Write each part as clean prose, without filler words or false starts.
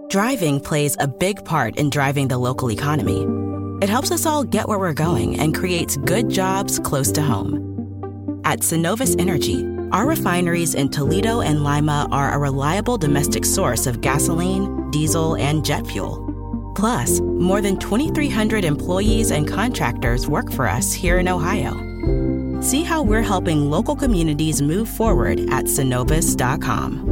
Driving plays a big part in driving the local economy. It helps us all get where we're going and creates good jobs close to home. At Synovus Energy, our refineries in Toledo and Lima are a reliable domestic source of gasoline, diesel, and jet fuel. Plus, more than 2,300 employees and contractors work for us here in Ohio. See how we're helping local communities move forward at Synovus.com.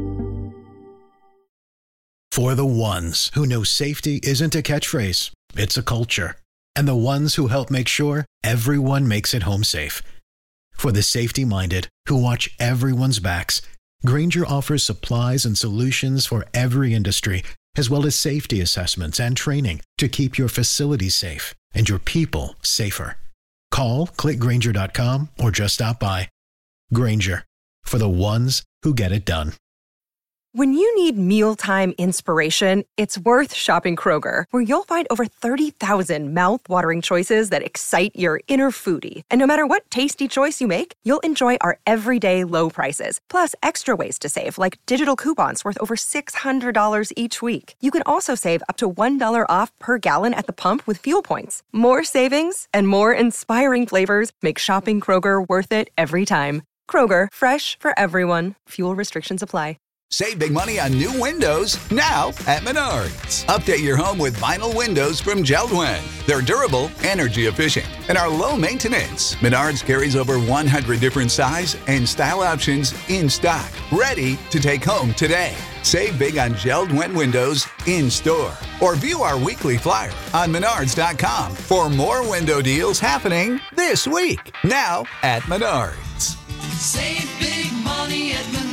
For the ones who know safety isn't a catchphrase, it's a culture. And the ones who help make sure everyone makes it home safe. For the safety-minded who watch everyone's backs, Grainger offers supplies and solutions for every industry, as well as safety assessments and training to keep your facilities safe and your people safer. Call, click Grainger.com, or just stop by. Grainger, for the ones who get it done. When you need mealtime inspiration, it's worth shopping Kroger, where you'll find over 30,000 mouth-watering choices that excite your inner foodie. And no matter what tasty choice you make, you'll enjoy our everyday low prices, plus extra ways to save, like digital coupons worth over $600 each week. You can also save up to $1 off per gallon at the pump with fuel points. More savings and more inspiring flavors make shopping Kroger worth it every time. Kroger, fresh for everyone. Fuel restrictions apply. Save big money on new windows now at Menards. Update your home with vinyl windows from JELD-WEN. They're durable, energy efficient, and are low maintenance. Menards carries over 100 different size and style options in stock, ready to take home today. Save big on JELD-WEN windows in store, or view our weekly flyer on Menards.com for more window deals happening this week. Now at Menards. Save big money at Menards.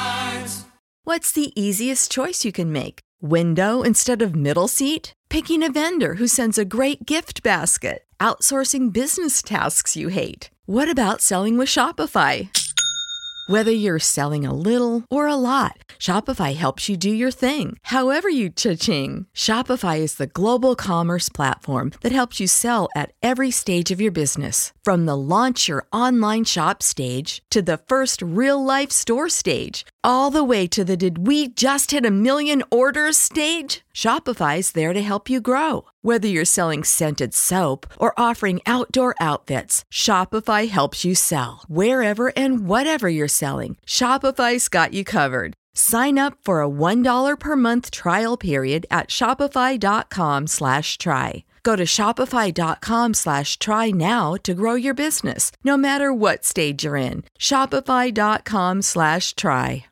What's the easiest choice you can make? Window instead of middle seat? Picking a vendor who sends a great gift basket? Outsourcing business tasks you hate? What about selling with Shopify? Whether you're selling a little or a lot, Shopify helps you do your thing, however you cha-ching. Shopify is the global commerce platform that helps you sell at every stage of your business. From the launch your online shop stage to the first real-life store stage, all the way to the did we just hit 1 million orders stage. Shopify's there to help you grow. Whether you're selling scented soap or offering outdoor outfits, Shopify helps you sell. Wherever and whatever you're selling, Shopify's got you covered. Sign up for a $1 per month trial period at shopify.com/try. Go to shopify.com/try now to grow your business, no matter what stage you're in. Shopify.com/try.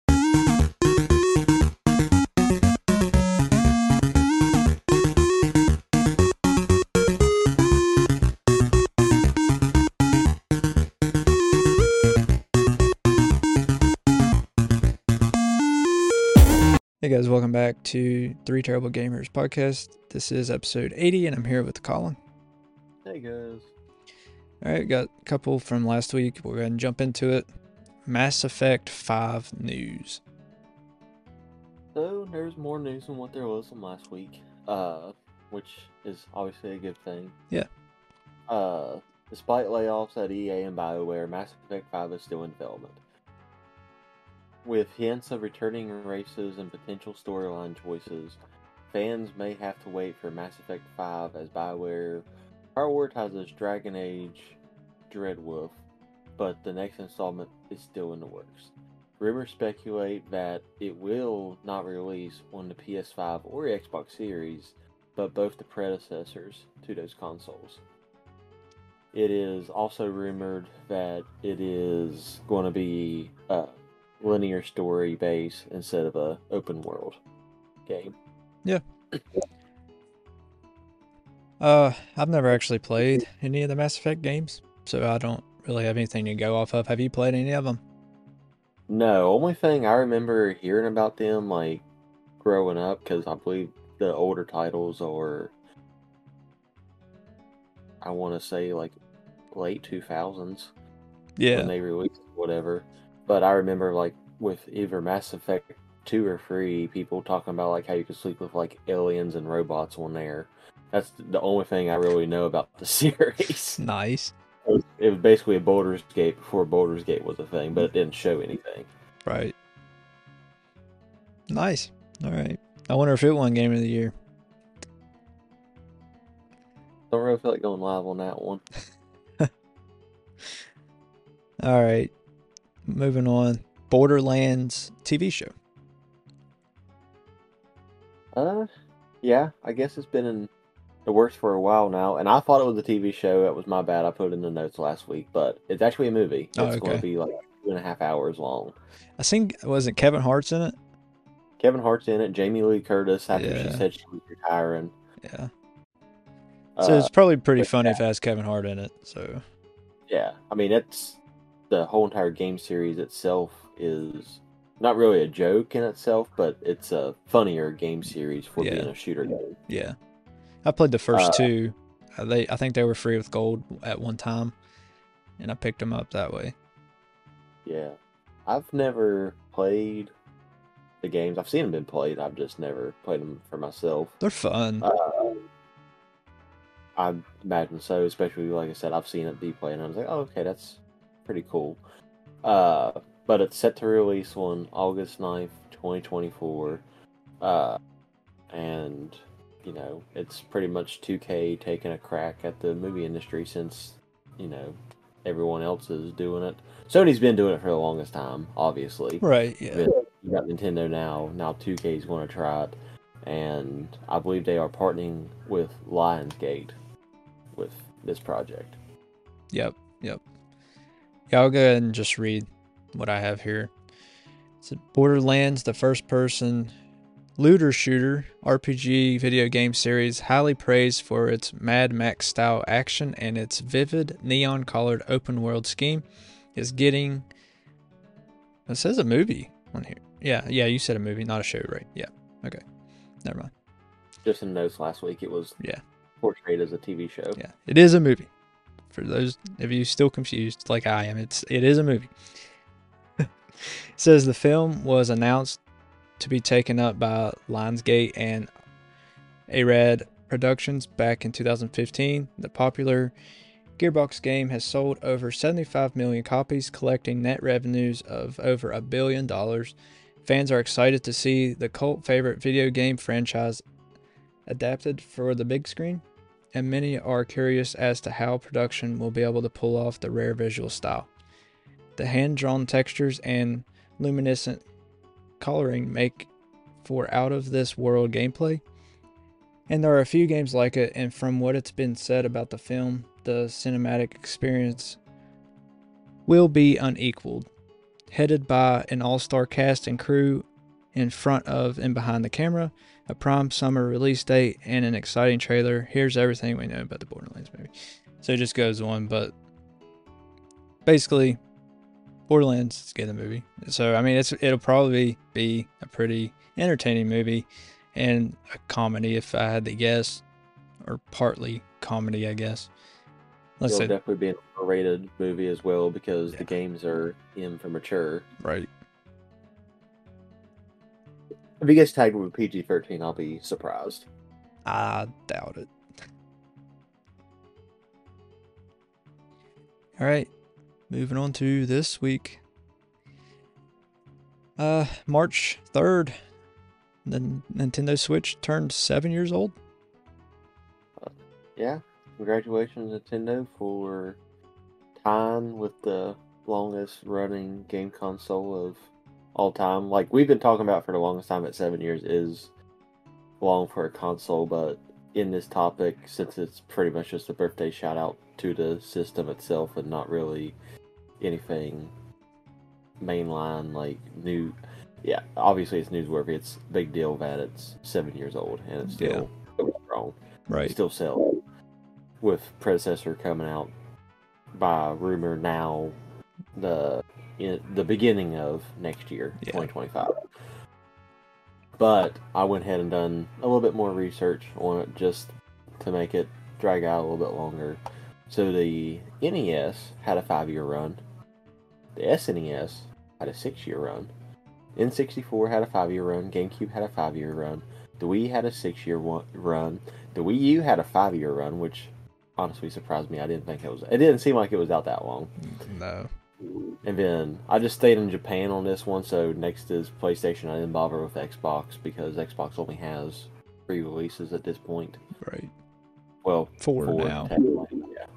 Hey guys, welcome back to Three Terrible Gamers podcast. This is episode 80 and I'm here with Colin. Hey guys. Alright, got a couple from last week. We'll go ahead and jump into it. Mass Effect 5 news. So there's more news than what there was from last week, which is obviously a good thing. Yeah. Despite layoffs at EA and BioWare, Mass Effect 5 is still in development. With hints of returning races and potential storyline choices, fans may have to wait for Mass Effect 5 as BioWare prioritizes Dragon Age Dreadwolf, but the next installment is still in the works. Rumors speculate that it will not release on the PS5 or Xbox Series, but both the predecessors to those consoles. It is also rumored that it is going to be linear story base instead of a open world game. Yeah. I've never actually played any of the Mass Effect games, so I don't really have anything to go off of. Have you played any of them? No, only thing I remember hearing about them like growing up, because I believe the older titles are, I want to say like late 2000s. Yeah. When they released whatever. But I remember, like, with either Mass Effect 2 or 3, people talking about, like, how you could sleep with, like, aliens and robots on there. That's the only thing I really know about the series. Nice. It was basically a Baldur's Gate before Baldur's Gate was a thing, but it didn't show anything. Right. Nice. All right. I wonder if it won Game of the Year. Don't really feel like going live on that one. All right. Moving on. Borderlands TV show. Yeah, I guess it's been in the works for a while now, and I thought it was a TV show. That was my bad. I put it in the notes last week, but it's actually a movie. It's going to be like 2.5 hours long. I think, wasn't Kevin Hart's in it? Kevin Hart's in it. Jamie Lee Curtis, after she said she was retiring. Yeah. So it's probably pretty funny if it has Kevin Hart in it. So. Yeah, I mean, it's the whole entire game series itself is not really a joke in itself, but it's a funnier game series for being a shooter game. Yeah. I played the first two. I think they were free with gold at one time, and I picked them up that way. Yeah. I've never played the games. I've seen them been played. I've just never played them for myself. They're fun. I imagine so, especially, like I said, I've seen it be played, and I was like, oh, okay, that's pretty cool. But it's set to release on August 9th, 2024. And, you know, it's pretty much 2K taking a crack at the movie industry since, you know, everyone else is doing it. Sony's been doing it for the longest time, obviously. Right, yeah. You got Nintendo now. Now 2K is going to try it. And I believe they are partnering with Lionsgate with this project. Yep. Yeah, I'll go ahead and just read what I have here. It's Borderlands, the first-person looter shooter RPG video game series, highly praised for its Mad Max-style action and its vivid neon-colored open-world scheme, is getting... It says a movie on here. Yeah, you said a movie, not a show, right? Yeah, okay. Never mind. Just in notes last week, it was portrayed as a TV show. Yeah, it is a movie. For those of you still confused, like I am, it is a movie. It says the film was announced to be taken up by Lionsgate and Arad Productions back in 2015. The popular Gearbox game has sold over 75 million copies, collecting net revenues of over $1 billion. Fans are excited to see the cult favorite video game franchise adapted for the big screen, and many are curious as to how production will be able to pull off the rare visual style. The hand-drawn textures and luminescent coloring make for out-of-this-world gameplay, and there are a few games like it, and from what it's been said about the film, the cinematic experience will be unequaled. Headed by an all-star cast and crew in front of and behind the camera, a prime summer release date, and an exciting trailer, here's everything we know about the Borderlands movie. So it just goes on, but basically, Borderlands is getting a movie. So, I mean, it'll probably be a pretty entertaining movie and a comedy, if I had to guess, or partly comedy, I guess. It'll definitely be an R-rated movie as well, because the games are in for mature. Right. If he gets tagged with PG-13, I'll be surprised. I doubt it. All right, moving on to this week. March 3rd, the Nintendo Switch turned 7 years old. Yeah. Congratulations, Nintendo, for tying with the longest running game console of all time. Like, we've been talking about for the longest time that 7 years is long for a console, but in this topic, since it's pretty much just a birthday shout out to the system itself and not really anything mainline, like new. Yeah, obviously it's newsworthy. It's a big deal that it's 7 years old and it's still strong. Right. Still sells. With predecessor coming out by rumor now, the beginning of next year, 2025. But I went ahead and done a little bit more research on it just to make it drag out a little bit longer. So the NES had a 5-year run. The SNES had a 6-year run. N64 had a 5-year run. GameCube had a 5-year run. The Wii had a 6-year run. The Wii U had a 5-year run, which honestly surprised me. It didn't seem like it was out that long. No. And then I just stayed in Japan on this one, so next is PlayStation. I didn't bother with Xbox because Xbox only has 3 releases at this point. Right. Well, 4 now. Yeah.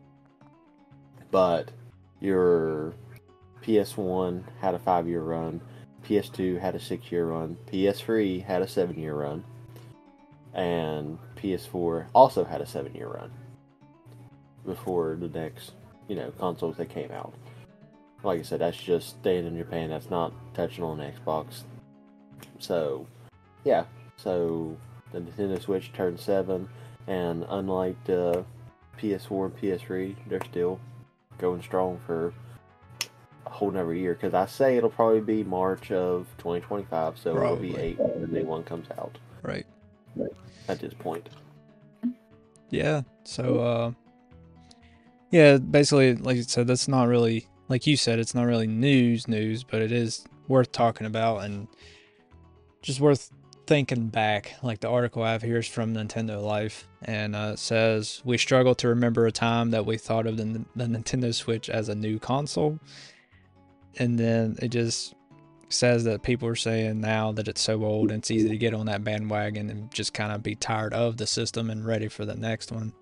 But your PS1 had a 5-year run, PS2 had a 6-year run, PS3 had a 7-year run, and PS4 also had a 7-year run before the next, consoles that came out. Like I said, that's just staying in Japan. That's not touching on Xbox. So, yeah. So, the Nintendo Switch turned 7, and unlike the PS4 and PS3, they're still going strong for a whole another year. Because I say it'll probably be March of 2025, so it'll be 8 when the new one comes out. Right. At this point. Yeah. So, yeah, basically, like you said, that's not really, like you said, it's not really news, but it is worth talking about and just worth thinking back. Like the article I have here is from Nintendo Life, and it says, "We struggle to remember a time that we thought of the Nintendo Switch as a new console." And then it just says that people are saying now that it's so old and it's easy to get on that bandwagon and just kind of be tired of the system and ready for the next one.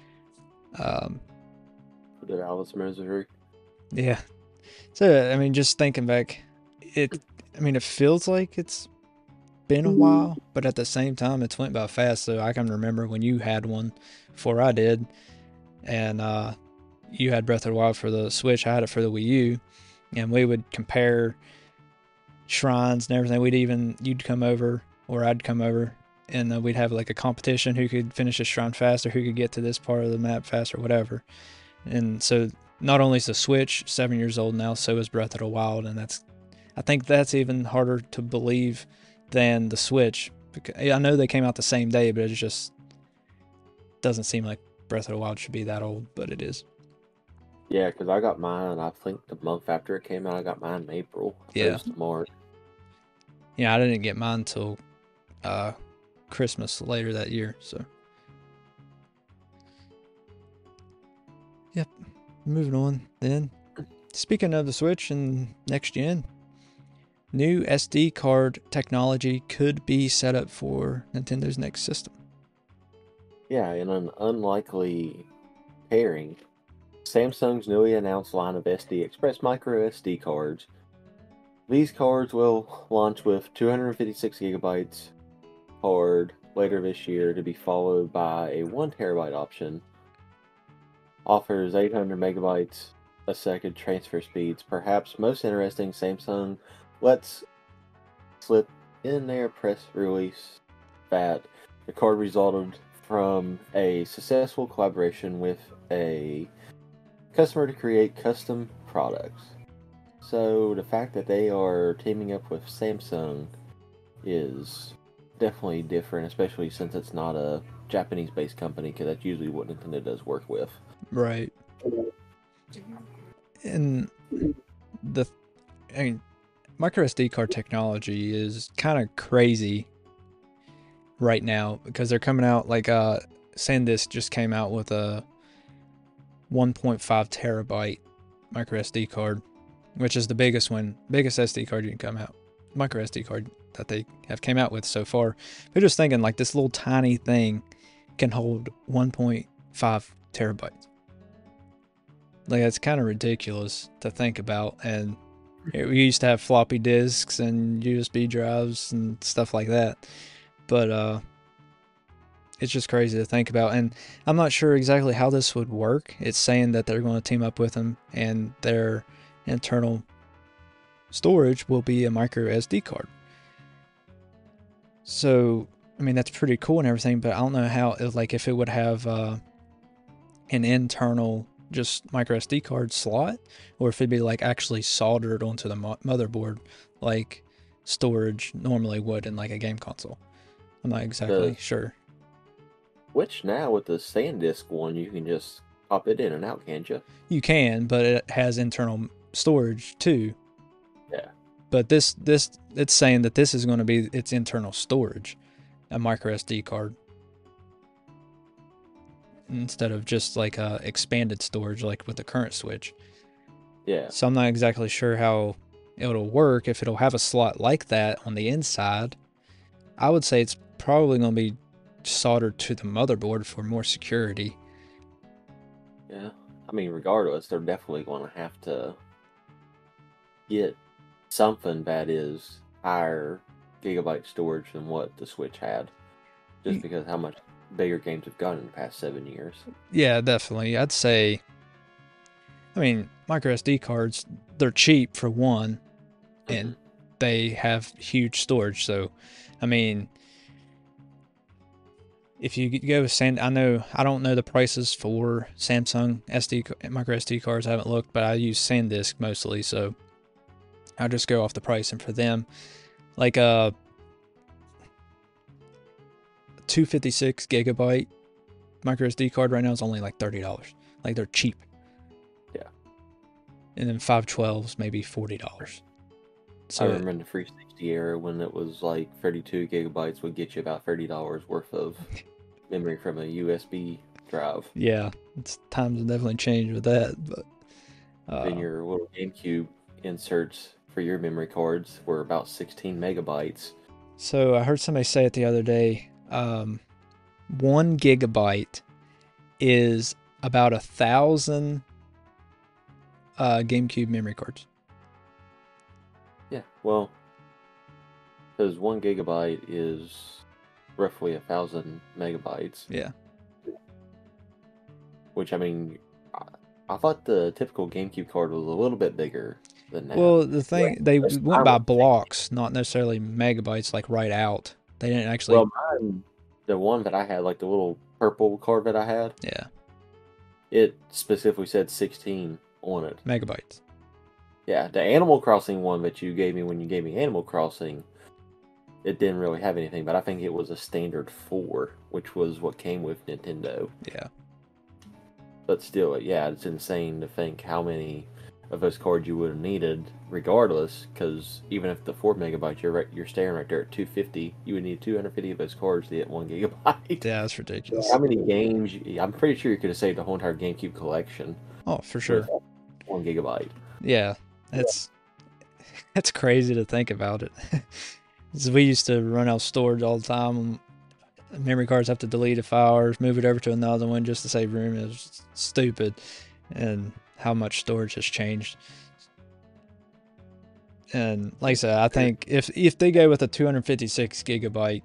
The Alice Misery. Yeah. So, I mean, just thinking back, it feels like it's been a while, but at the same time, it's went by fast. So I can remember when you had one before I did, and you had Breath of the Wild for the Switch. I had it for the Wii U, and we would compare shrines and everything. You'd come over, or I'd come over, and we'd have like a competition who could finish a shrine faster, who could get to this part of the map faster, whatever. And so not only is the Switch 7 years old now, so is Breath of the Wild, and I think that's even harder to believe than the Switch. Because I know they came out the same day, but it just doesn't seem like Breath of the Wild should be that old, but it is. Yeah, because I got mine, I think the month after it came out. I got mine in April. Yeah. March. Yeah, I didn't get mine until Christmas later that year, so. Yep. Moving on then. Speaking of the Switch and next gen, new SD card technology could be set up for Nintendo's next system. Yeah, in an unlikely pairing, Samsung's newly announced line of SD Express micro SD cards. These cards will launch with 256 gigabytes card later this year, to be followed by a 1 terabyte option. Offers 800 megabytes a second transfer speeds. Perhaps most interesting, Samsung lets slip in their press release that the card resulted from a successful collaboration with a customer to create custom products. So the fact that they are teaming up with Samsung is definitely different, especially since it's not a Japanese-based company, because that's usually what Nintendo does work with. Right. And micro SD card technology is kind of crazy right now, because they're coming out like SanDisk just came out with a 1.5 terabyte micro SD card, which is the biggest SD card you can come out, micro SD card that they have came out with so far. They're just thinking like this little tiny thing can hold 1.5 terabytes. Like, it's kind of ridiculous to think about. And we used to have floppy disks and USB drives and stuff like that. But it's just crazy to think about. And I'm not sure exactly how this would work. It's saying that they're going to team up with them, and their internal storage will be a micro SD card. So, I mean, that's pretty cool and everything, but I don't know how, like, if it would have an internal just micro SD card slot, or if it'd be like actually soldered onto the motherboard like storage normally would in like a game console. I'm not exactly sure. Which now with the SanDisk one, you can just pop it in and out, can't you? You can, but it has internal storage too. Yeah. But this it's saying that this is going to be its internal storage, a micro SD card, instead of just like expanded storage like with the current Switch. Yeah. So I'm not exactly sure how it'll work, if it'll have a slot like that on the inside. I would say it's probably going to be soldered to the motherboard for more security. Yeah. I mean, regardless, they're definitely going to have to get something that is higher gigabyte storage than what the Switch had. Just because how much bigger games have gotten in the past 7 years. Yeah, definitely. I'd say, I mean, micro SD cards, they're cheap for one, and they have huge storage. So, I mean, if you go with I don't know the prices for Samsung micro SD cards. I haven't looked, but I use SanDisk mostly, so I'll just go off the price. And for them, like a 256 gigabyte micro SD card right now is only like $30. Like, they're cheap. Yeah. And then 512s maybe $40. So I remember in the 360 era when it was like 32 gigabytes would get you about $30 worth of memory from a USB drive. Yeah, times have definitely changed with that. But then your little GameCube inserts for your memory cards were about 16 megabytes. So I heard somebody say it the other day. 1 gigabyte is about 1,000 GameCube memory cards. Yeah, well, because 1 gigabyte is roughly 1,000 megabytes. Yeah. Which, I mean, I thought the typical GameCube card was a little bit bigger than that. Well, the thing, they went by blocks, not necessarily megabytes, like right out. They didn't actually... Well, mine, the one that I had, like the little purple card that I had, yeah, it specifically said 16 on it. Megabytes. Yeah, the Animal Crossing one that you gave me when you gave me Animal Crossing, it didn't really have anything, but I think it was a standard 4, which was what came with Nintendo. Yeah. But still, yeah, it's insane to think how many of those cards you would have needed regardless, because even if the 4 megabytes, you're staring right there at 250, you would need 250 of those cards to get 1 gigabyte. Yeah, that's ridiculous. How many games? I'm pretty sure you could have saved the whole entire GameCube collection. Oh, for sure. 1 gigabyte. Yeah, that's crazy to think about it. We used to run out of storage all the time. Memory cards have to delete a file or move it over to another one just to save room. It was stupid, and how much storage has changed. And like I said, I think if they go with a 256 gigabyte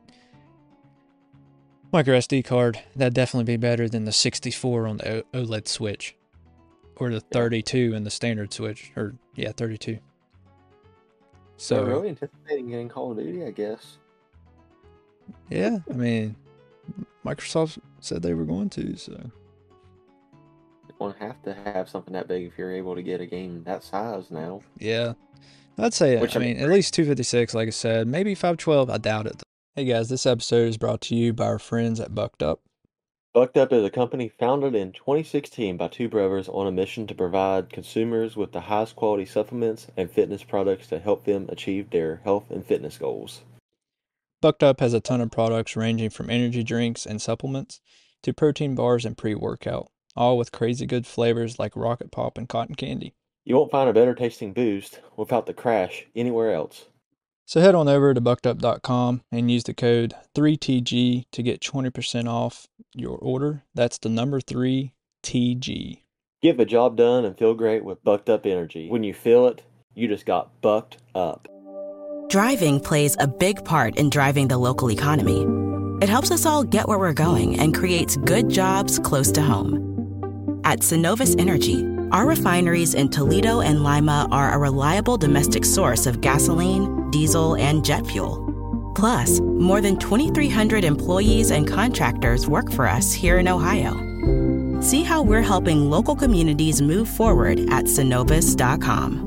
micro SD card, that'd definitely be better than the 64 on the OLED Switch, or the 32 in the standard Switch, or 32. So they're really anticipating getting Call of Duty, I guess. Yeah, I mean, Microsoft said they were going to, so You won't have to have something that big if you're able to get a game that size now. yeah. I'd say, at least 256, like I said. Maybe 512, I doubt it. Hey guys, this episode is brought to you by our friends at Bucked Up. Bucked Up is a company founded in 2016 by two brothers on a mission to provide consumers with the highest quality supplements and fitness products to help them achieve their health and fitness goals. Bucked Up has a ton of products ranging from energy drinks and supplements to protein bars and pre-workout, all with crazy good flavors like Rocket Pop and Cotton Candy. You won't find a better tasting boost without the crash anywhere else. So head on over to buckedup.com and use the code 3TG to get 20% off your order. That's the number 3TG. Get the job done and feel great with Bucked Up Energy. When you feel it, you just got bucked up. Driving plays a big part in driving the local economy. It helps us all get where we're going and creates good jobs close to home. At Synovus Energy, our refineries in Toledo and Lima are a reliable domestic source of gasoline, diesel, and jet fuel. Plus, more than 2,300 employees and contractors work for us here in Ohio. See how we're helping local communities move forward at Synovus.com.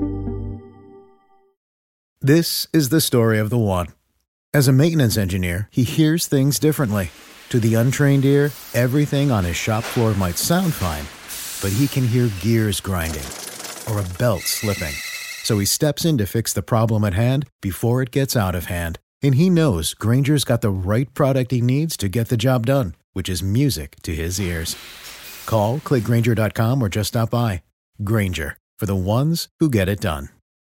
This is the story of the one. As a maintenance engineer, he hears things differently. To the untrained ear, everything on his shop floor might sound fine, but he can hear gears grinding or a belt slipping. So he steps in to fix the problem at hand before it gets out of hand. And he knows Grainger's got the right product he needs to get the job done, which is music to his ears. Call, click Grainger.com, or just stop by. Grainger, for the ones who get it done.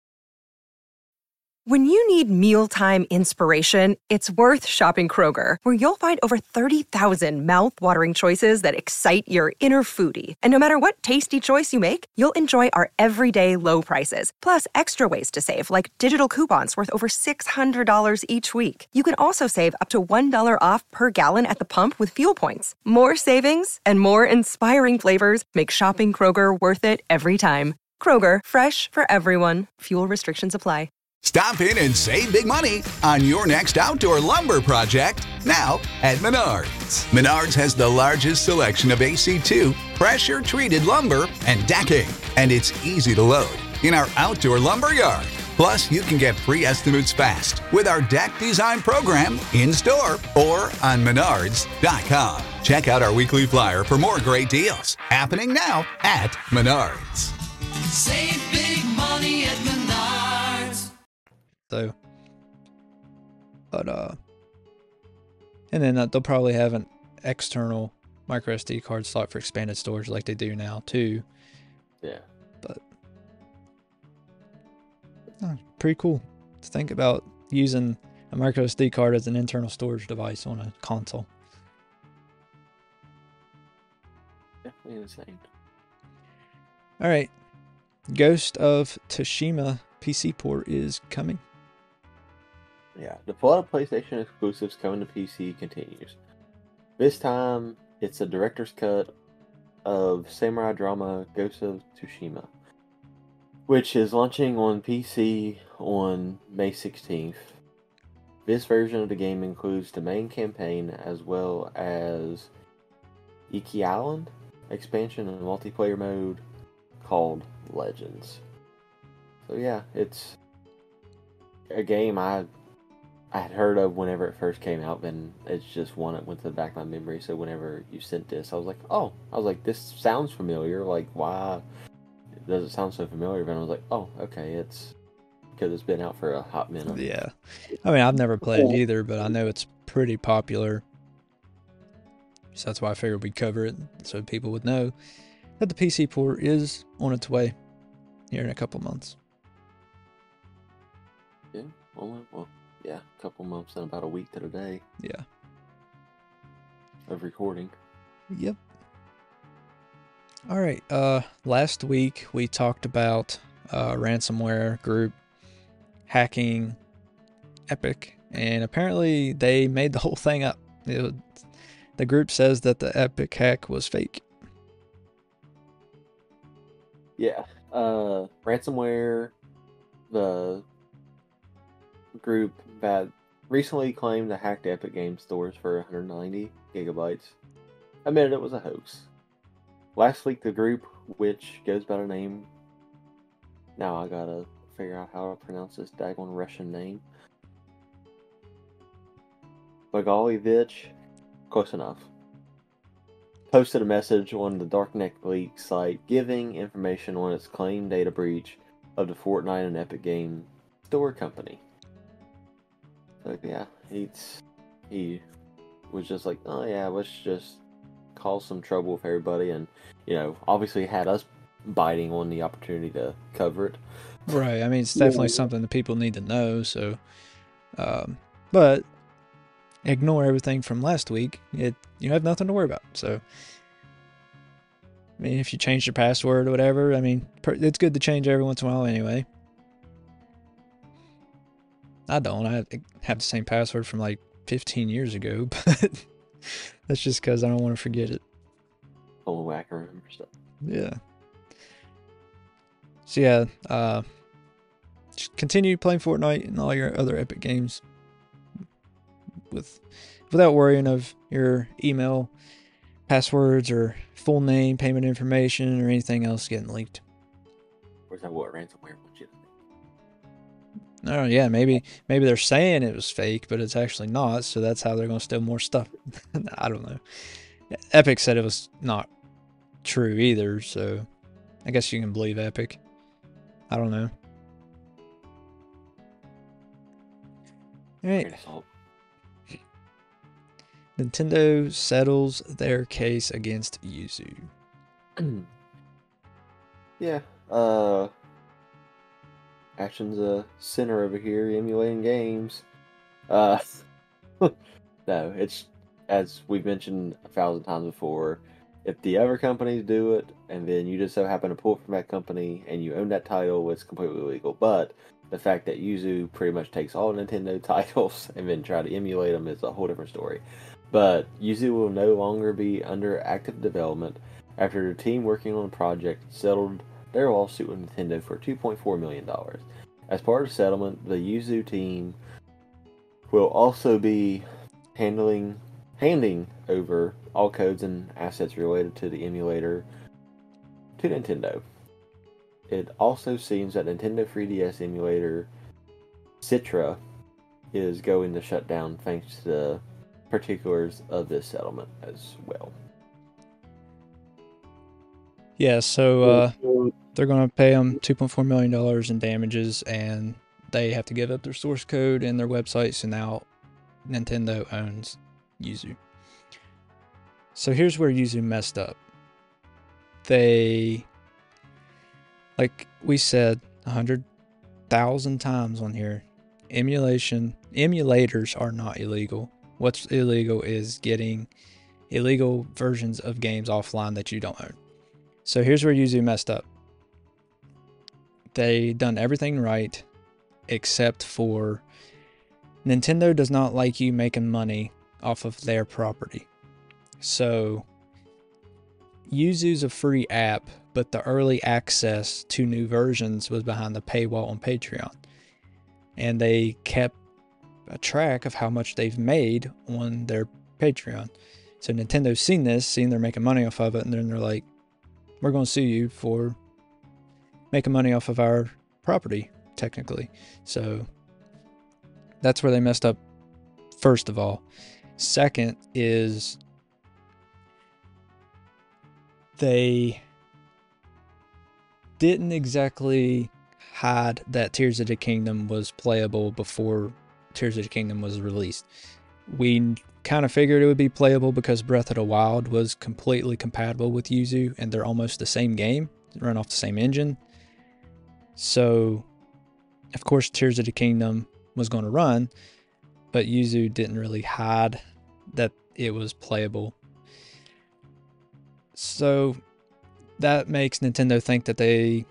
When you need mealtime inspiration, it's worth shopping Kroger, where you'll find over 30,000 mouth-watering choices that excite your inner foodie. And no matter what tasty choice you make, you'll enjoy our everyday low prices, plus extra ways to save, like digital coupons worth over $600 each week. You can also save up to $1 off per gallon at the pump with fuel points. More savings and more inspiring flavors make shopping Kroger worth it every time. Kroger, fresh for everyone. Fuel restrictions apply. Stop in and save big money on your next outdoor lumber project now at Menards. Menards has the largest selection of AC2 pressure-treated lumber and decking, and it's easy to load in our outdoor lumber yard. Plus, you can get free estimates fast with our deck design program in-store or on Menards.com. Check out our weekly flyer for more great deals happening now at Menards. Save big money at Menards. So, but and then they'll probably have an external micro SD card slot for expanded storage like they do now too. Yeah. But pretty cool to think about using a micro SD card as an internal storage device on a console. Definitely insane. All right, Ghost of Tsushima PC port is coming. Yeah, the flood of PlayStation exclusives coming to PC continues. This time, it's a director's cut of samurai drama Ghost of Tsushima, which is launching on PC on May 16th. This version of the game includes the main campaign as well as Iki Island expansion and multiplayer mode called Legends. So yeah, it's a game I had heard of whenever it first came out, and it's just one that went to the back of my memory. So whenever you sent this, I was like, this sounds familiar. Like, why does it sound so familiar? But I was like, oh, okay, it's because it's been out for a hot minute. Yeah, I mean, I've never played it either, but I know it's pretty popular. So that's why I figured we'd cover it, so people would know that the PC port is on its way here in a couple months. Yeah, a couple months and about a week to the day. Yeah. Of recording. Yep. All right. Last week we talked about ransomware group hacking Epic, and apparently they made the whole thing up. The group says that the Epic hack was fake. Yeah. Ransomware, the group that recently claimed to hack the Epic Games stores for 190 gigabytes, admitted it was a hoax. Last week, the group, which goes by the name... Now I gotta figure out how to pronounce this daggone Russian name. Bogolyvich, close enough, posted a message on the Darknet Leak site giving information on its claimed data breach of the Fortnite and Epic Game Store company. So yeah, he was just like, oh yeah, let's just cause some trouble with everybody, and obviously had us biting on the opportunity to cover it. Right. I mean, it's definitely something that people need to know. So, but ignore everything from last week. You have nothing to worry about. So, I mean, if you change your password or whatever, I mean, it's good to change every once in a while anyway. I don't. I have the same password from like 15 years ago, but that's just because I don't want to forget it. Oh, I can remember stuff. Yeah. So yeah, just continue playing Fortnite and all your other Epic games without worrying of your email passwords or full name, payment information, or anything else getting leaked. Or is that what ransomware wants you to think? Oh yeah, maybe they're saying it was fake, but it's actually not. So that's how they're going to steal more stuff. I don't know. Epic said it was not true either, so I guess you can believe Epic. I don't know. All right. Nintendo settles their case against Yuzu. Yeah, Action's a sinner over here emulating games. Uh, no, it's, as we've mentioned 1,000 times before, if the other companies do it, and then you just so happen to pull it from that company, and you own that title, it's completely legal. But the fact that Yuzu pretty much takes all Nintendo titles and then try to emulate them is a whole different story. But Yuzu will no longer be under active development after the team working on the project settled their lawsuit with Nintendo for $2.4 million. As part of the settlement, the Yuzu team will also be handing over all codes and assets related to the emulator to Nintendo. It also seems that Nintendo 3DS emulator Citra is going to shut down thanks to the particulars of this settlement as well. Yeah, so they're going to pay them $2.4 million in damages, and they have to give up their source code and their website, so now Nintendo owns Yuzu. So here's where Yuzu messed up. They, like we said 100,000 times on here, emulators are not illegal. What's illegal is getting illegal versions of games offline that you don't own. So here's where Yuzu messed up. They done everything right, except for Nintendo does not like you making money off of their property. So Yuzu's a free app, but the early access to new versions was behind the paywall on Patreon. And they kept a track of how much they've made on their Patreon. So Nintendo's seen they're making money off of it, and then they're like, we're going to sue you for making money off of our property, technically. So that's where they messed up, first of all. Second is they didn't exactly hide that Tears of the Kingdom was playable before Tears of the Kingdom was released. We kind of figured it would be playable because Breath of the Wild was completely compatible with Yuzu, and they're almost the same game, run off the same engine. So, of course, Tears of the Kingdom was going to run, but Yuzu didn't really hide that it was playable. So that makes Nintendo think that they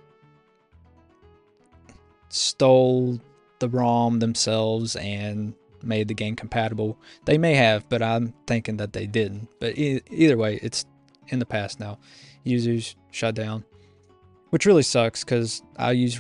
stole the ROM themselves and made the game compatible. They may have, but I'm thinking that they didn't. But either way, it's in the past now. Yuzu's shut down, which really sucks because I use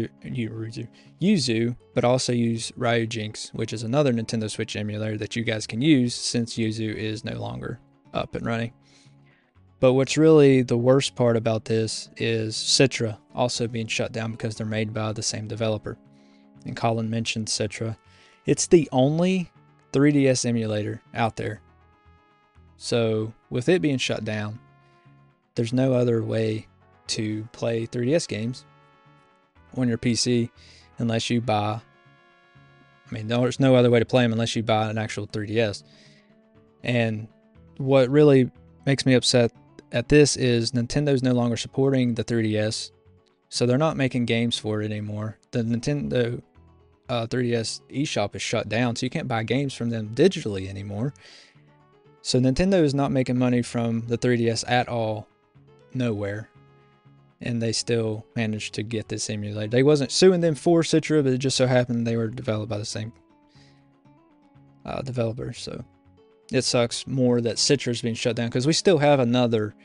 Yuzu, but also use Ryujinx, which is another Nintendo Switch emulator that you guys can use since Yuzu is no longer up and running. But what's really the worst part about this is Citra also being shut down because they're made by the same developer. And Colin mentioned Citra. It's the only 3DS emulator out there. So with it being shut down, there's no other way to play 3DS games on your PC unless you buy, there's no other way to play them unless you buy an actual 3DS. And what really makes me upset at this is Nintendo's no longer supporting the 3DS, so they're not making games for it anymore. The Nintendo 3DS eShop is shut down, so you can't buy games from them digitally anymore. So Nintendo is not making money from the 3DS at all, nowhere. And they still managed to get this emulator. They wasn't suing them for Citra, but it just so happened they were developed by the same developer. So it sucks more that Citra's being shut down because we still have another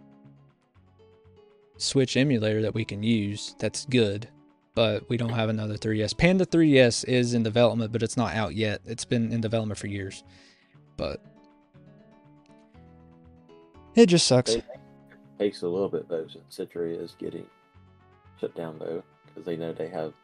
Switch emulator that we can use that's good, but we don't have another 3DS. Panda 3DS is in development, but it's not out yet. It's been in development for years, but it just sucks. It takes a little bit though, since Citra is getting shut down though, because they know they have,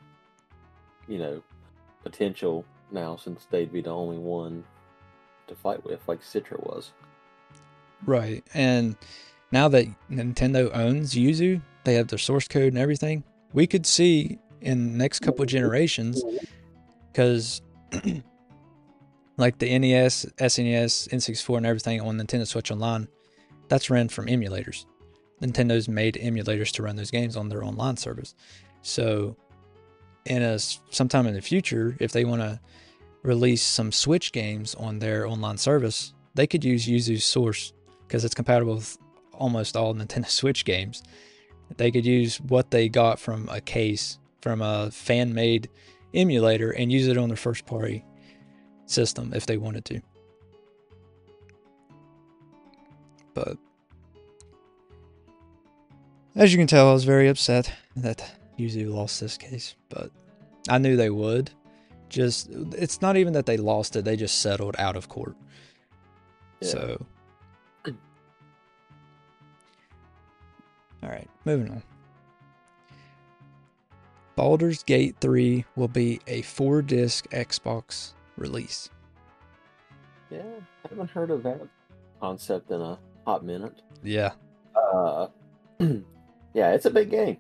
potential now since they'd be the only one to fight with, like Citra was. Right, and now that Nintendo owns Yuzu, they have their source code and everything. We could see in the next couple of generations, because like the NES, SNES, N64, and everything on Nintendo Switch Online, that's ran from emulators. Nintendo's made emulators to run those games on their online service. So, sometime in the future, if they want to release some Switch games on their online service, they could use Yuzu's source because it's compatible with almost all Nintendo Switch games. They could use what they got from a case, from a fan-made emulator, and use it on their first-party system if they wanted to. But as you can tell, I was very upset that Yuzu lost this case, but I knew they would. It's not even that they lost it, they just settled out of court. Yeah. So, alright, moving on. Baldur's Gate 3 will be a 4-disc Xbox release. Yeah, I haven't heard of that concept in a hot minute. Yeah. Yeah, it's a big game.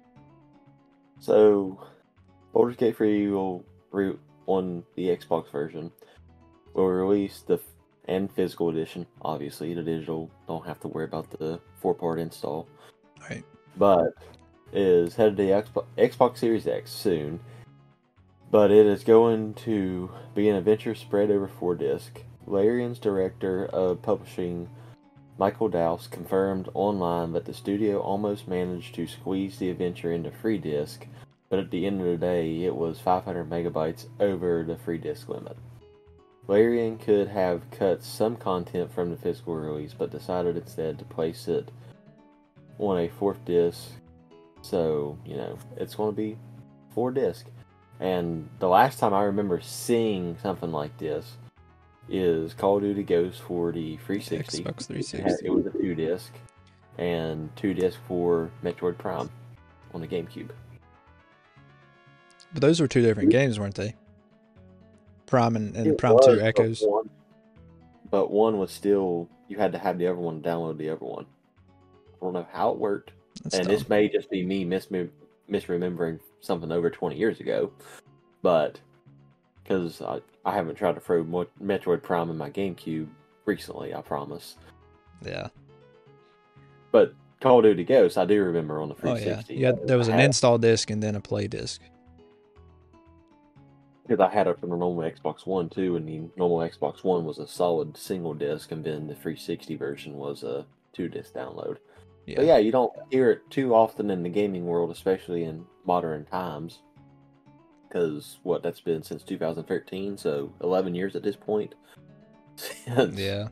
So, Baldur's Gate 3 will on the Xbox version will release and physical edition. Obviously, the digital don't have to worry about the 4-part install. Right. But is headed to Xbox Series X soon. But it is going to be an adventure spread over 4-disc. Larian's director of publishing, Michael Dowse, confirmed online that the studio almost managed to squeeze the adventure into free disc, but at the end of the day, it was 500 megabytes over the free disc limit. Larian could have cut some content from the physical release, but decided instead to place it on a 4th disc, so, it's going to be 4-disc. And the last time I remember seeing something like this is Call of Duty Ghosts for the 360. Xbox 360. It was a 2-disc, and 2-disc for Metroid Prime on the GameCube. But those were 2 different games, weren't they? Prime and Prime 2 Echoes. But one was still, you had to have the other one to download the other one. I don't know how it worked. That's dumb. This may just be me misremembering something over 20 years ago. But, because I haven't tried to throw Metroid Prime in my GameCube recently, I promise. Yeah. But Call of Duty Ghosts, I do remember on the 360. Oh, yeah. There was an install disc and then a play disc. Because I had it from the normal Xbox One too, and the normal Xbox One was a solid single disc, and then the 360 version was a 2-disc download. Yeah. But yeah, you don't hear it too often in the gaming world, especially in modern times. Because, that's been since 2013, so 11 years at this point. Yeah.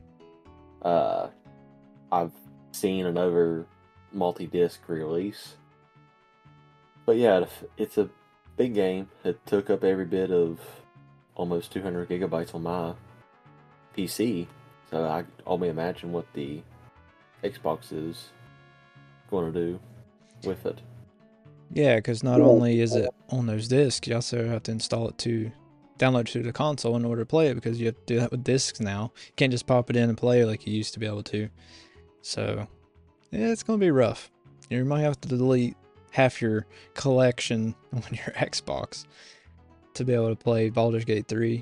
I've seen another multi-disc release. But yeah, it's a big game. It took up every bit of almost 200 gigabytes on my PC, so I only imagine what the Xbox is going to do with it. Yeah, because not only is it on those discs, you also have to install it to download to the console in order to play it, because you have to do that with discs now. You can't just pop it in and play like you used to be able to. So, yeah, it's going to be rough. You might have to delete half your collection on your Xbox to be able to play Baldur's Gate 3.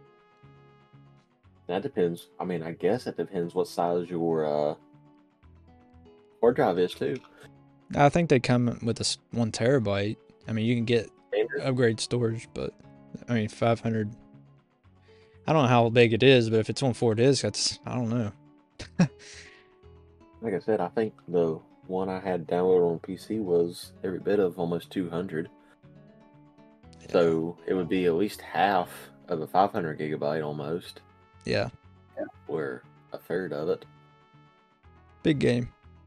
That depends. I mean, I guess it depends what size your hard drive is, too. I think they come with a 1 terabyte. I mean, you can get upgrade storage, but, 500. I don't know how big it is, but if it's on 4 discs, I don't know. Like I said, I think the one I had downloaded on PC was every bit of almost 200. Yeah. So it would be at least half of a 500 gigabyte almost. Yeah. Or a third of it. Big game.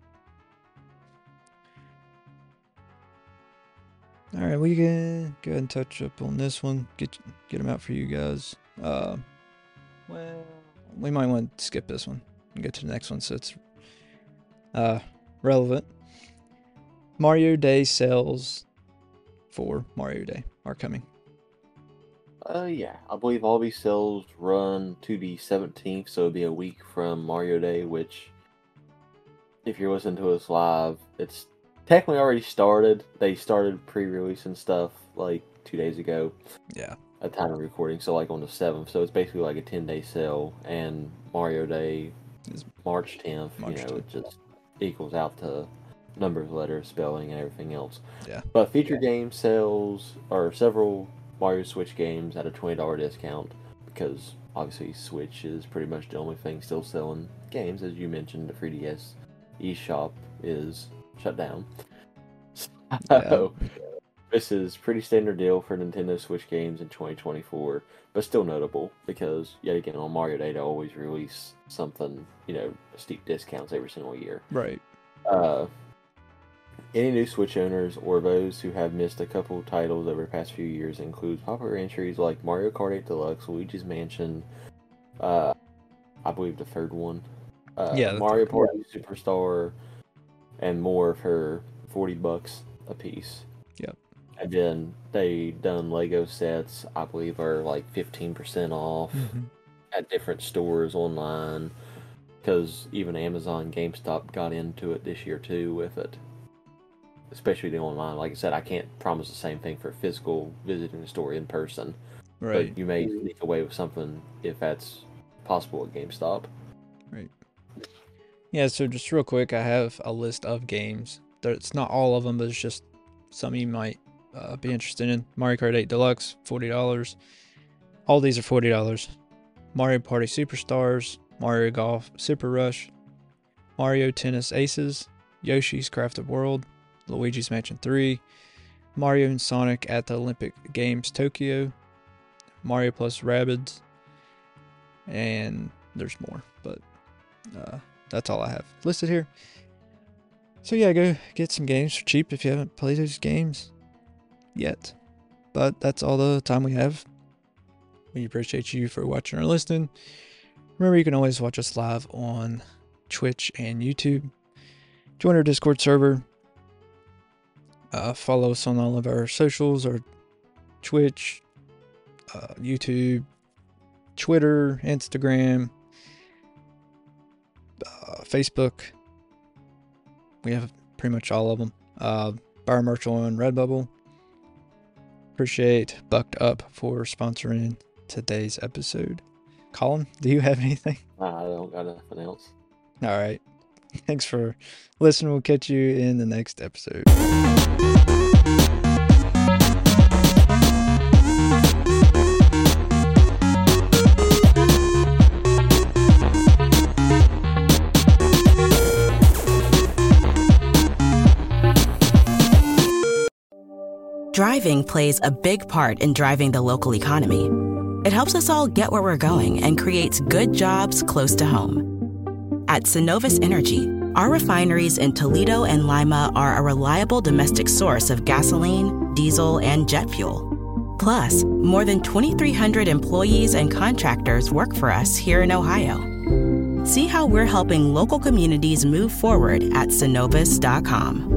Alright, we can go ahead and touch up on this one. Get them out for you guys. Well, we might want to skip this one and get to the next one so it's relevant. Mario Day sales for Mario Day are coming. Yeah, I believe all these sales run to the 17th, so it'll be a week from Mario Day, which, if you're listening to us live, it's technically already started. They started pre-releasing stuff like 2 days ago. Yeah. At time of recording, so like on the 7th, so it's basically like a 10-day sale, and Mario Day is March 10th, it just equals out to numbers, letters, spelling, and everything else. Yeah. But Feature Game sells several Mario Switch games at a $20 discount because obviously Switch is pretty much the only thing still selling games. As you mentioned, the 3DS eShop is shut down. So this is pretty standard deal for Nintendo Switch games in 2024, but still notable because yet again on Mario Day they always release something, steep discounts every single year. Right. Any new Switch owners or those who have missed a couple titles over the past few years include popular entries like Mario Kart 8 Deluxe, Luigi's Mansion, I believe the third one, Mario Party Superstar, and more for $40 a piece. Yep. And then they done Lego sets, I believe are like 15% off at different stores online, because even Amazon, GameStop got into it this year too with it. Especially the online. Like I said, I can't promise the same thing for physical visiting the store in person. Right. But you may sneak away with something if that's possible at GameStop. Right. Yeah, so just real quick, I have a list of games. It's not all of them, but it's just some you might be interested in. Mario Kart 8 Deluxe, $40. All these are $40. Mario Party Superstars, Mario Golf Super Rush, Mario Tennis Aces, Yoshi's Crafted World, Luigi's Mansion 3, Mario and Sonic at the Olympic Games Tokyo, Mario plus Rabbids, and there's more, but that's all I have listed here. So yeah, go get some games for cheap if you haven't played those games yet. But that's all the time we have. We appreciate you for watching or listening. Remember, you can always watch us live on Twitch and YouTube. Join our Discord server. Follow us on all of our socials, or Twitch, YouTube, Twitter, Instagram, Facebook. We have pretty much all of them. Buy our merch on Redbubble. Appreciate Bucked Up for sponsoring today's episode. Colin, do you have anything? I don't got nothing else. All right. Thanks for listening. We'll catch you in the next episode. Driving plays a big part in driving the local economy. It helps us all get where we're going and creates good jobs close to home. At Synovus Energy, our refineries in Toledo and Lima are a reliable domestic source of gasoline, diesel, and jet fuel. Plus, more than 2,300 employees and contractors work for us here in Ohio. See how we're helping local communities move forward at Synovus.com.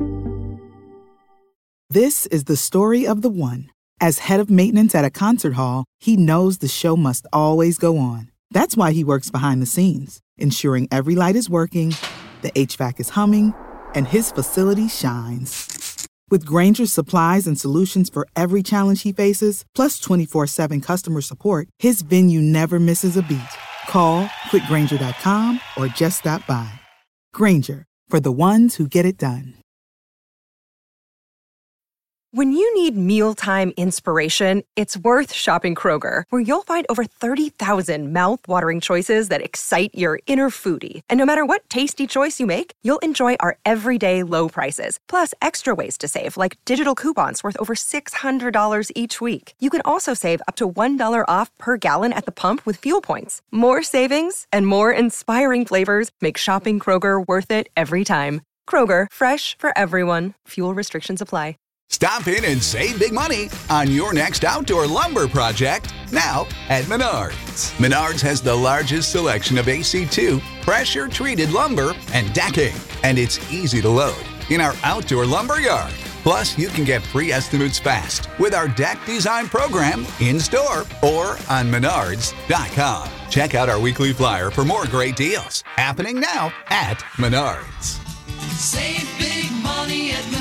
This is the story of the one. As head of maintenance at a concert hall, he knows the show must always go on. That's why he works behind the scenes, ensuring every light is working, the HVAC is humming, and his facility shines. With Grainger's supplies and solutions for every challenge he faces, plus 24/7 customer support, his venue never misses a beat. Call quickgrainger.com or just stop by. Grainger, for the ones who get it done. When you need mealtime inspiration, it's worth shopping Kroger, where you'll find over 30,000 mouth-watering choices that excite your inner foodie. And no matter what tasty choice you make, you'll enjoy our everyday low prices, plus extra ways to save, like digital coupons worth over $600 each week. You can also save up to $1 off per gallon at the pump with fuel points. More savings and more inspiring flavors make shopping Kroger worth it every time. Kroger, fresh for everyone. Fuel restrictions apply. Stop in and save big money on your next outdoor lumber project now at Menards. Menards has the largest selection of AC2 pressure-treated lumber and decking, and it's easy to load in our outdoor lumber yard. Plus, you can get free estimates fast with our deck design program in-store or on Menards.com. Check out our weekly flyer for more great deals happening now at Menards. Save big money at Menards.